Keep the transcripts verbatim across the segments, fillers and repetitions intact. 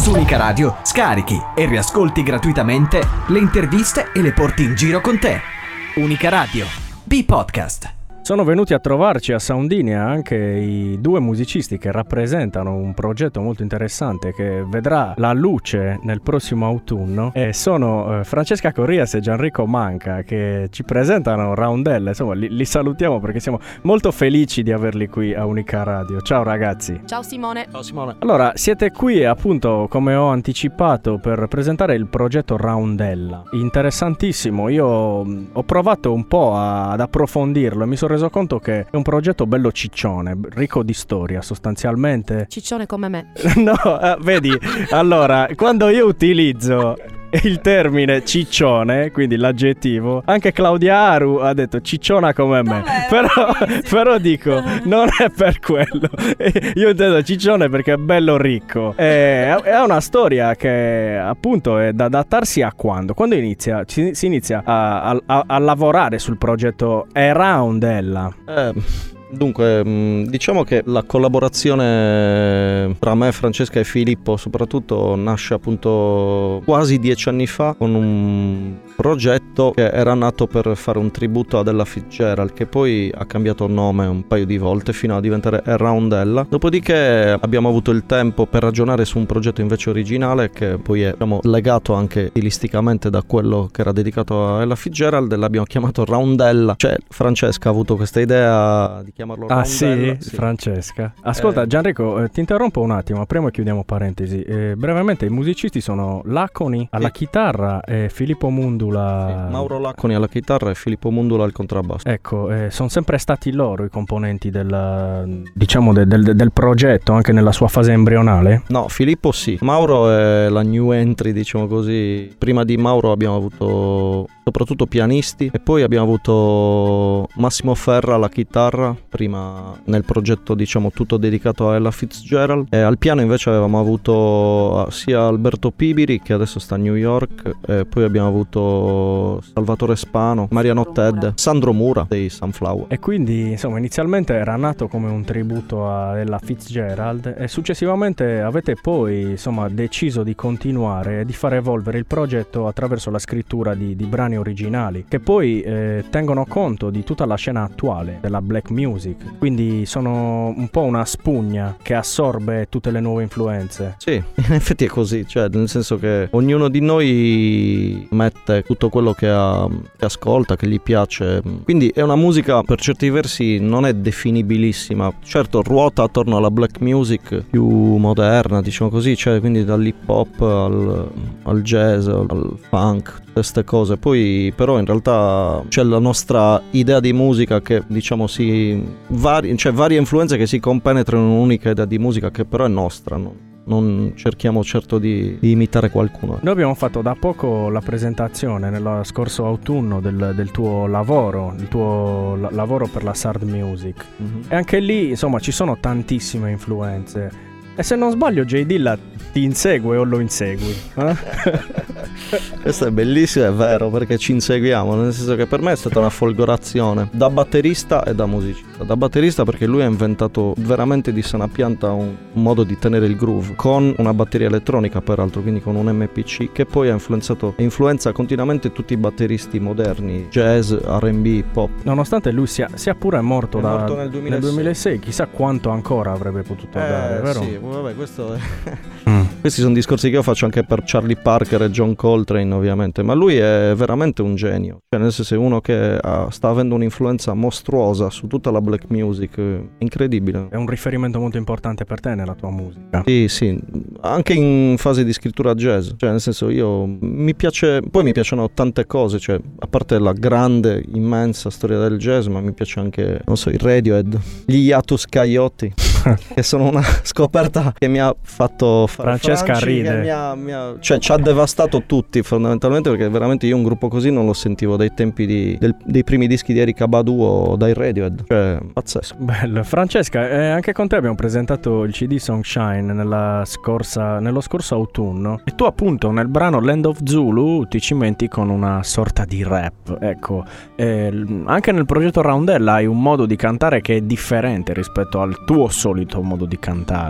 Su Unica Radio scarichi e riascolti gratuitamente le interviste e le porti in giro con te. Unica Radio, B-Podcast. Sono venuti a trovarci a Soundinia anche i due musicisti che rappresentano un progetto molto interessante che vedrà la luce nel prossimo autunno, e sono eh, Francesca Corrias e Gianrico Manca, che ci presentano Roundel. Insomma, li, li salutiamo perché siamo molto felici di averli qui a Unica Radio. Ciao ragazzi. Ciao Simone. Ciao Simone. Allora, siete qui appunto, come ho anticipato, per presentare il progetto Roundella. Interessantissimo. Io ho provato un po' a, ad approfondirlo e mi sono reso conto che è un progetto bello ciccione, ricco di storia sostanzialmente. Ciccione come me. No, eh, vedi, allora, quando io utilizzo il termine ciccione, quindi l'aggettivo, anche Claudia Aru ha detto cicciona come me. Però, però dico, non è per quello. Io intendo ciccione perché è bello ricco. È, è una storia che appunto è da adattarsi a quando? Quando inizia, si, si inizia a, a, a lavorare sul progetto Roundella. Eh... Dunque, diciamo che la collaborazione tra me, Francesca e Filippo soprattutto nasce appunto quasi dieci anni fa con un progetto che era nato per fare un tributo ad Ella Fitzgerald, che poi ha cambiato nome un paio di volte fino a diventare Roundella. Dopodiché abbiamo avuto il tempo per ragionare su un progetto invece originale che poi è, diciamo, legato anche stilisticamente da quello che era dedicato a Ella Fitzgerald, e l'abbiamo chiamato Roundella. Cioè Francesca ha avuto questa idea di chiamarlo ah Roundella. sì, sì, Francesca. Ascolta eh. Gianrico, eh, ti interrompo un attimo, prima chiudiamo parentesi. Eh, brevemente, i musicisti sono Laconi alla sì. chitarra e Filippo Mundula. Sì, Mauro Laconi alla chitarra e Filippo Mundula al contrabbasso. Ecco, eh, sono sempre stati loro i componenti del, diciamo de, del, del progetto, anche nella sua fase embrionale? No, Filippo sì. Mauro è la new entry, diciamo così. Prima di Mauro abbiamo avuto soprattutto pianisti, e poi abbiamo avuto Massimo Ferra alla chitarra, prima nel progetto diciamo tutto dedicato a Ella Fitzgerald, e al piano invece avevamo avuto sia Alberto Pibiri, che adesso sta a New York, e poi abbiamo avuto Salvatore Spano, Mariano Ted, Sandro Mura dei Sunflower. E quindi insomma inizialmente era nato come un tributo a Ella Fitzgerald, e successivamente avete poi insomma deciso di continuare e di far evolvere il progetto attraverso la scrittura di, di brani originali che poi eh, tengono conto di tutta la scena attuale della black music, quindi sono un po' una spugna che assorbe tutte le nuove influenze. Sì, in effetti è così, cioè nel senso che ognuno di noi mette tutto quello che, ha, che ascolta, che gli piace, quindi è una musica per certi versi non è definibilissima, certo ruota attorno alla black music più moderna, diciamo così, cioè quindi dall'hip hop al, al jazz, al funk, queste cose. Poi però in realtà c'è la nostra idea di musica che diciamo si vari, cioè varie influenze che si compenetrano in un'unica idea di musica che però è nostra, no? Non cerchiamo certo di, di imitare qualcuno. Noi abbiamo fatto da poco la presentazione nello scorso autunno del, del tuo lavoro, il tuo la, lavoro per la Sard Music, mm-hmm. e anche lì insomma ci sono tantissime influenze. E se non sbaglio J Dilla ti insegue o lo insegui? Eh? Questo è bellissimo, è vero, perché ci inseguiamo, nel senso che per me è stata una folgorazione da batterista e da musicista. Da batterista perché lui ha inventato veramente di sana pianta un, un modo di tenere il groove con una batteria elettronica, peraltro, quindi con un M P C, che poi ha influenzato e influenza continuamente tutti i batteristi moderni, jazz, R and B, pop. Nonostante lui sia, sia pure morto, è da, morto nel duemilasei. nel duemilasei, chissà quanto ancora avrebbe potuto eh, dare, vero? Sì, vabbè, questo è... mm. Questi sono discorsi che io faccio anche per Charlie Parker e John Coltrane, ovviamente, ma lui è veramente un genio, cioè nel senso è uno che ha, sta avendo un'influenza mostruosa su tutta la black music, incredibile. È un riferimento molto importante per te nella tua musica. Sì, sì, anche in fase di scrittura jazz, cioè nel senso io mi piace, poi mi piacciono tante cose, cioè a parte la grande, immensa storia del jazz, ma mi piace anche, non so, i Radiohead, gli Hiatus Coyote, che sono una scoperta che mi ha fatto fare Francesca Franci, ride, mi ha, mi ha, cioè ci ha devastato tutti fondamentalmente, perché veramente io un gruppo così non lo sentivo dai tempi di, del, dei primi dischi di Erykah Badu o dai Radiohead, cioè pazzesco. Bello. Francesca, eh, anche con te abbiamo presentato il C D Songshine nella scorsa, nello scorso autunno, e tu appunto nel brano Land of Zulu ti cimenti con una sorta di rap, ecco, eh, anche nel progetto Roundella hai un modo di cantare che è differente rispetto al tuo solito modo di cantare.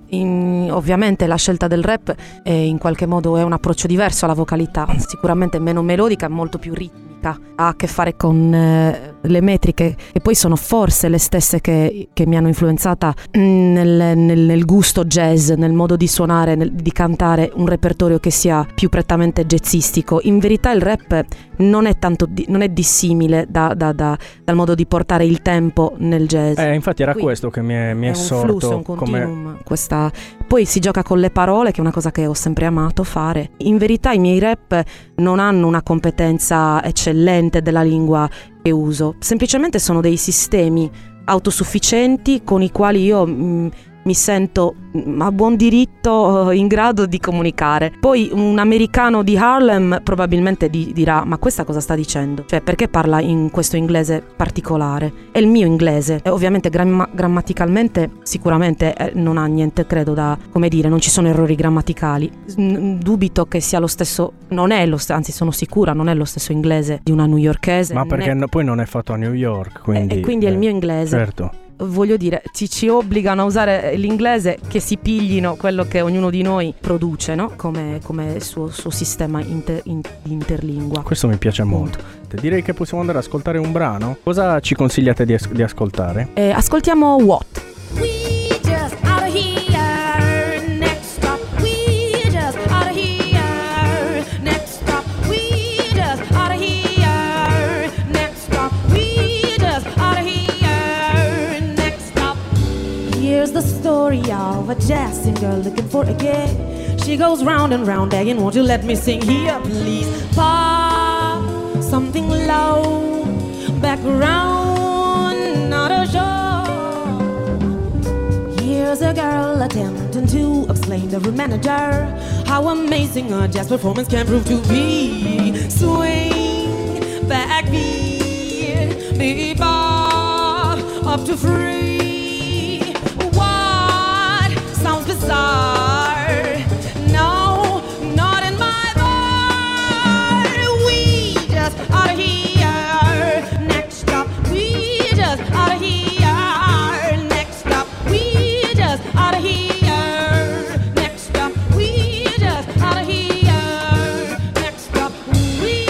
in, ovviamente la scelta del rap è in qualche modo è un approccio diverso alla vocalità, sicuramente meno melodica, molto più ritmica, ha a che fare con eh, le metriche, che poi sono forse le stesse che, che mi hanno influenzata nel, nel, nel gusto jazz, nel modo di suonare, nel, di cantare un repertorio che sia più prettamente jazzistico. In verità il rap non è tanto di, non è dissimile da, da, da, dal modo di portare il tempo nel jazz. Eh, infatti era Quindi questo che mi è, mi è, è un sorto flusso, un continuum, come... questa... Poi si gioca con le parole, che è una cosa che ho sempre amato fare. In verità i miei rap non hanno una competenza eccellente della lingua che uso, semplicemente sono dei sistemi autosufficienti con i quali io mh, mi sento a buon diritto in grado di comunicare. Poi un americano di Harlem probabilmente di, dirà: ma questa cosa sta dicendo? Cioè, perché parla in questo inglese particolare? È il mio inglese, e ovviamente gramma- grammaticalmente sicuramente eh, non ha niente, credo, da, come dire, non ci sono errori grammaticali. N- dubito che sia lo stesso, non è lo stesso, anzi sono sicura non è lo stesso inglese di una newyorkese. Ma perché è... no, poi non è fatto a New York, quindi... E quindi è il mio inglese. Certo. Voglio dire, ci, ci obbligano a usare l'inglese, che si piglino quello che ognuno di noi produce, no? Come, come il suo, suo sistema inter, in, interlingua. Questo mi piace Punto. molto. Direi che possiamo andare ad ascoltare un brano. Cosa ci consigliate di, as- di ascoltare? Eh, ascoltiamo What. We just out of here. Next stop. We just out of here. Next stop. We just out of here. Next stop. We just out of here. Next stop. Here's the story of a jazzing girl looking for a gig. She goes round and round begging, won't you let me sing here, please? Pop something low, background, not a show. Here's a girl attempting to explain to her manager how amazing a jazz performance can prove to be. Swing, backbeat, bebop, up to free. What sounds bizarre? No, not in my bar. We just out of here. Next stop, we just out of here. Next stop, we just out of here. Next stop, we just out of here. Next stop, we.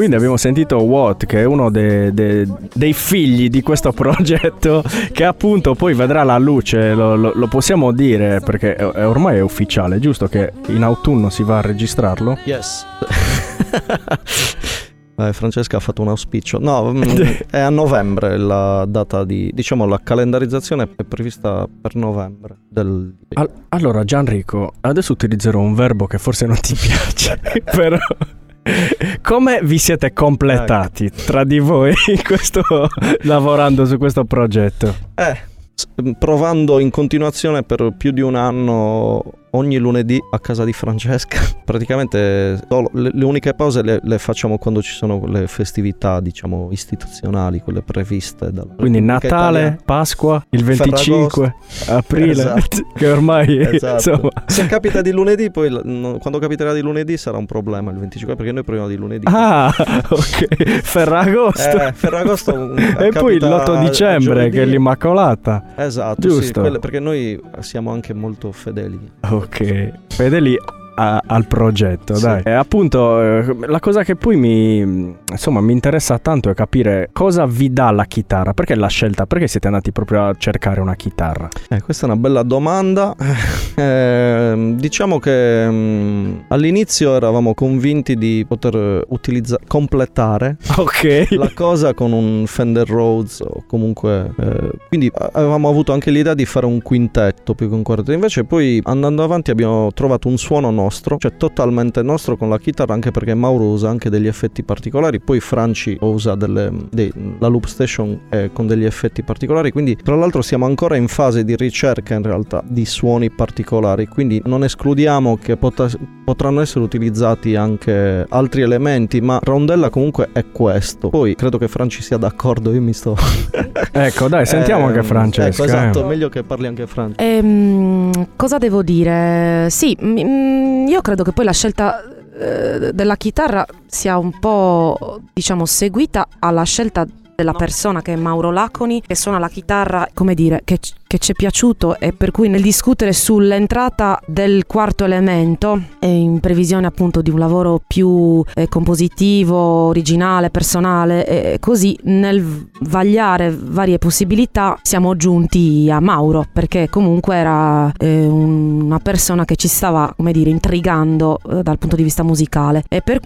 Quindi abbiamo sentito What, che è uno de- de- dei figli di questo progetto, che appunto poi vedrà la luce, lo, lo, lo possiamo dire perché è, è ormai è ufficiale, giusto che in autunno si va a registrarlo? Yes. Eh, Francesca ha fatto un auspicio. No, mm, è a novembre la data di... Diciamo la calendarizzazione è prevista per novembre del... Al- allora Gianrico, adesso utilizzerò un verbo che forse non ti piace, però... Come vi siete completati tra di voi in questo, lavorando su questo progetto? Eh, s- provando in continuazione per più di un anno ogni lunedì a casa di Francesca. Praticamente solo, le, le uniche pause le, le facciamo quando ci sono le festività, diciamo, istituzionali, quelle previste dalla Quindi Repubblica Natale, Italiana. Pasqua, il venticinque aprile, Esatto. che ormai Esatto. insomma... Se capita di lunedì, poi l- no, quando capiterà di lunedì sarà un problema il venticinque, perché noi proviamo di lunedì. Ah, ok, Ferragosto. Eh, Ferragosto mm, E poi capita l'otto a dicembre, giovedì. che è l'Immacolata. Esatto, Giusto. sì, quelle- perché noi siamo anche molto fedeli. Ok, fedeli a- al progetto, Sì. dai. E appunto, eh, la cosa che poi mi insomma mi interessa tanto è capire cosa vi dà la chitarra. Perché la scelta? Perché siete andati proprio a cercare una chitarra? Eh, questa è una bella domanda. Eh, diciamo che mm, all'inizio eravamo convinti di poter utilizzare, completare Ok. la cosa con un Fender Rhodes o comunque eh, quindi avevamo avuto anche l'idea di fare un quintetto più che un quartetto. Invece poi andando avanti abbiamo trovato un suono nostro, cioè totalmente nostro con la chitarra, anche perché Mauro usa anche degli effetti particolari, poi Franci usa delle, dei, la loop station eh, con degli effetti particolari, quindi tra l'altro siamo ancora in fase di ricerca in realtà di suoni particolari, quindi non escludiamo che pot- potranno essere utilizzati anche altri elementi, ma rondella comunque è questo. Poi credo che Franci sia d'accordo, io mi sto Ecco, dai, sentiamo Ehm, anche Francesca. ecco, esatto, eh. meglio che parli anche Franci. Ehm, cosa devo dire? Sì, mm, io credo che poi la scelta eh, della chitarra sia un po', diciamo, seguita alla scelta della persona, che è Mauro Laconi, che suona la chitarra, come dire, che, che ci è piaciuto, e per cui nel discutere sull'entrata del quarto elemento e in previsione appunto di un lavoro più eh, compositivo, originale, personale, e così nel vagliare varie possibilità siamo giunti a Mauro, perché comunque era eh, una persona che ci stava, come dire, intrigando eh, dal punto di vista musicale, e per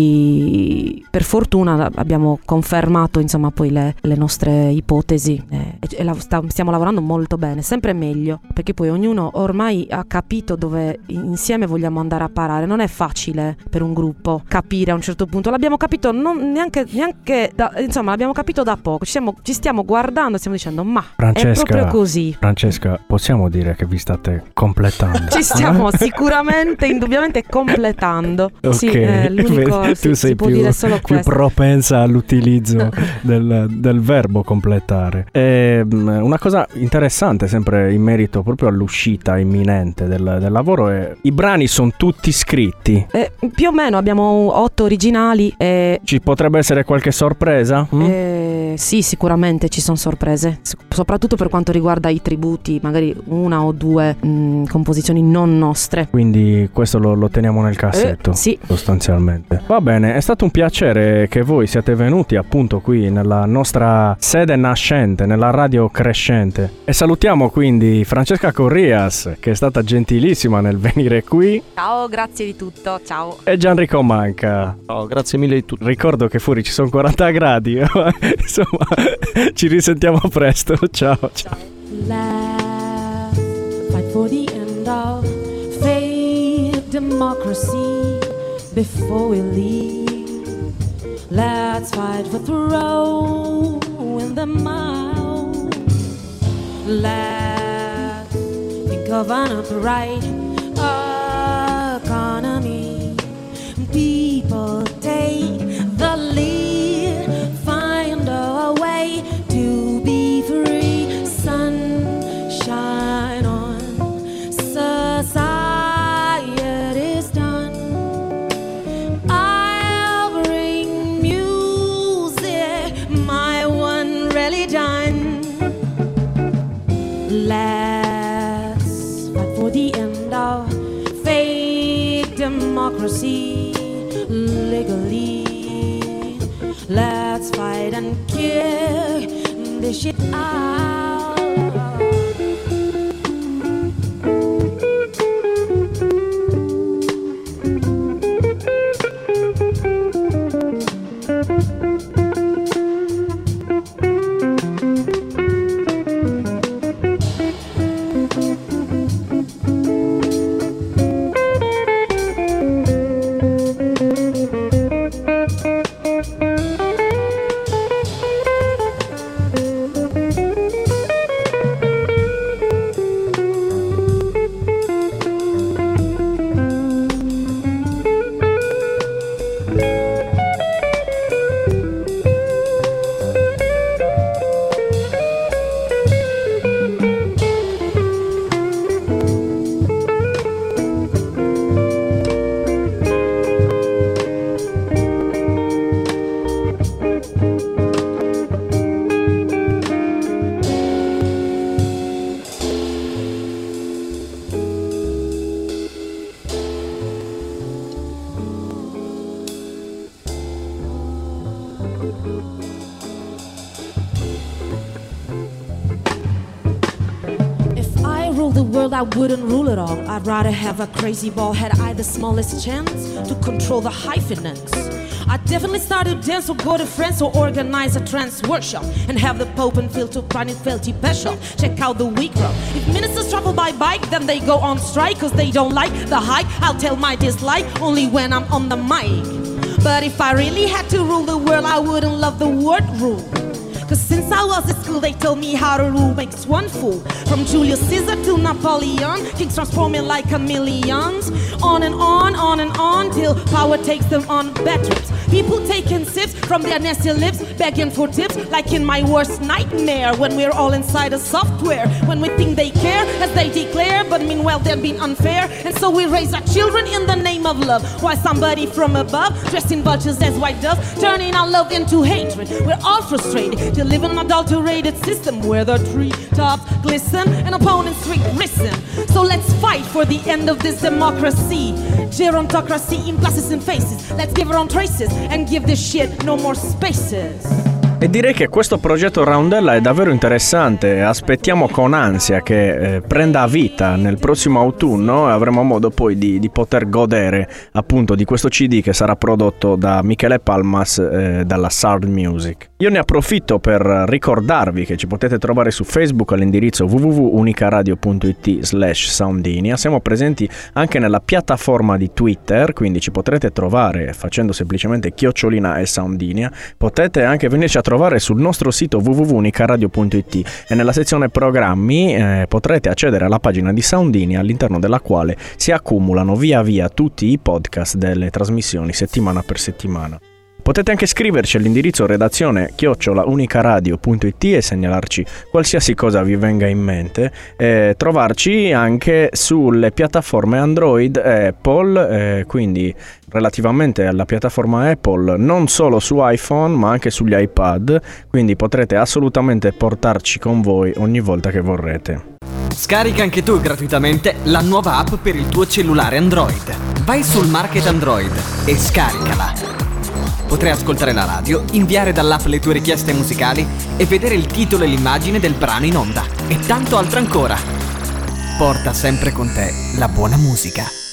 cui per fortuna abbiamo confermato insomma poi le, le nostre ipotesi eh, e, e la, sta, stiamo lavorando molto bene, sempre meglio, perché poi ognuno ormai ha capito dove insieme vogliamo andare a parare. Non è facile per un gruppo capire a un certo punto, l'abbiamo capito non neanche, neanche da, insomma l'abbiamo capito da poco, ci, siamo, ci stiamo guardando e stiamo dicendo ma Francesca, è proprio così. Francesca, possiamo dire che vi state completando? Ci stiamo sicuramente, indubbiamente completando. Ok, Sì, eh, l'unico vedi, sì, tu si sei può più, dire solo più questo. propensa all'utilizzo del, del verbo completare. E, mh, una cosa interessante sempre in merito proprio all'uscita imminente del, del lavoro è i brani sono tutti scritti. Eh, più o meno abbiamo otto originali e Ci potrebbe essere qualche sorpresa? Mm? Eh, sì, sicuramente ci sono sorprese, S- soprattutto per quanto riguarda i tributi, magari una o due mh, composizioni non nostre. Quindi questo lo, lo teniamo nel cassetto. Eh, sì. Sostanzialmente. Va bene, è stato un piacere che voi siate venuti appunto qui nella nostra sede nascente, nella radio crescente. E salutiamo quindi Francesca Corrias, che è stata gentilissima nel venire qui, Ciao, grazie di tutto, ciao. e Gianrico Manca. Ciao, grazie mille di tutto. Ricordo che fuori ci sono quaranta gradi, insomma, ci risentiamo presto. Ciao. Ciao. Laugh, fight for the end of fake democracy before we leave. Let's fight for throwing them out. Let's think of an upright economy. People take the lead, find a way to be free. Sunshine on society's done. I'll bring music, my one religion. Let's fight for the end of fake democracy legally. Let's fight and kick this shit out. I wouldn't rule it all. I'd rather have a crazy ball had I the smallest chance to control the hyphenates. I'd definitely start to dance or go to friends or organize a trance workshop and have the Pope and Phil to find it felty special. Check out the weak road. If ministers travel by bike, then they go on strike cause they don't like the hike. I'll tell my dislike only when I'm on the mic. But if I really had to rule the world, I wouldn't love the word rule. Cause since I was at school they told me how to rule makes one fool. From Julius Caesar to Napoleon, kings transforming like chameleons. On and on, on and on, till power takes them on bad trips. People taking sips from their nasty lips, begging for tips, like in my worst nightmare. When we're all inside a software, when we think they care, as they declare, but meanwhile they're being unfair. And so we raise our children in the name of love, while somebody from above, dressed in vultures as white doves, turning our love into hatred. We're all frustrated to live in an adulterated system where the treetops glisten and opponents risen. So let's fight for the end of this democracy, gerontocracy in glasses and faces. Let's give our own traces and give this shit no more spaces. E direi che questo progetto Roundella è davvero interessante. Aspettiamo con ansia che eh, prenda vita nel prossimo autunno e avremo modo poi di, di poter godere appunto di questo C D che sarà prodotto da Michele Palmas eh, dalla Sound Music. Io ne approfitto per ricordarvi che ci potete trovare su Facebook all'indirizzo w w w punto unicaradio punto i t slash soundinia. Siamo presenti anche nella piattaforma di Twitter, quindi ci potrete trovare facendo semplicemente chiocciolina e Soundinia. Potete anche venirci a trovare sul nostro sito w w w punto unicaradio punto i t e nella sezione programmi eh, potrete accedere alla pagina di Soundinia, all'interno della quale si accumulano via via tutti i podcast delle trasmissioni settimana per settimana. Potete anche scriverci all'indirizzo redazione chiocciola unicaradio punto i t e segnalarci qualsiasi cosa vi venga in mente, e trovarci anche sulle piattaforme Android e Apple, eh, quindi relativamente alla piattaforma Apple non solo su iPhone ma anche sugli iPad, quindi potrete assolutamente portarci con voi ogni volta che vorrete. Scarica anche tu gratuitamente la nuova app per il tuo cellulare Android. Vai sul Market Android e scaricala. Potrai ascoltare la radio, inviare dall'app le tue richieste musicali e vedere il titolo e l'immagine del brano in onda. E tanto altro ancora. Porta sempre con te la buona musica.